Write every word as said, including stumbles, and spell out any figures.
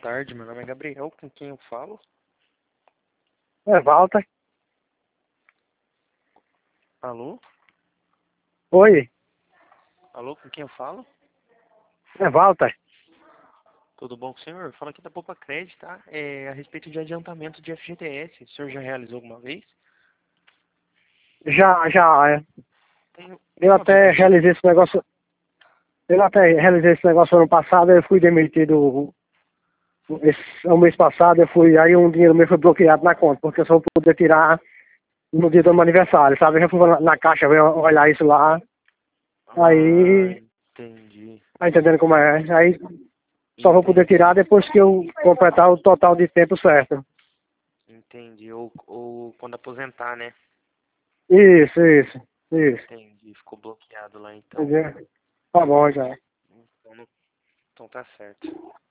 tarde, meu nome é Gabriel, com quem eu falo? É, Walter. Alô? Oi, Alô, com quem eu falo? é Walter. Tudo bom com o senhor? Fala aqui da Poupa Crédito, tá? É a respeito de adiantamento de F G T S. O senhor já realizou alguma vez? Já, já, é. Tem, tem Eu uma vida até útil? realizei esse negócio, eu até realizei esse negócio ano passado, eu fui demitido esse, o mês passado, eu fui, aí um dinheiro meu foi bloqueado na conta, porque eu só pude tirar no dia do meu aniversário, sabe? Eu já fui na, na caixa ver, olhar isso lá, Ah, aí, entendi. tá entendendo como é? Aí só vou poder tirar Entendi. depois que eu completar o total de tempo certo. Entendi. Ou, ou quando aposentar, né? Isso, isso, isso. Entendi. Ficou bloqueado lá então. Entendeu? Tá bom, já. Então, não- então tá certo.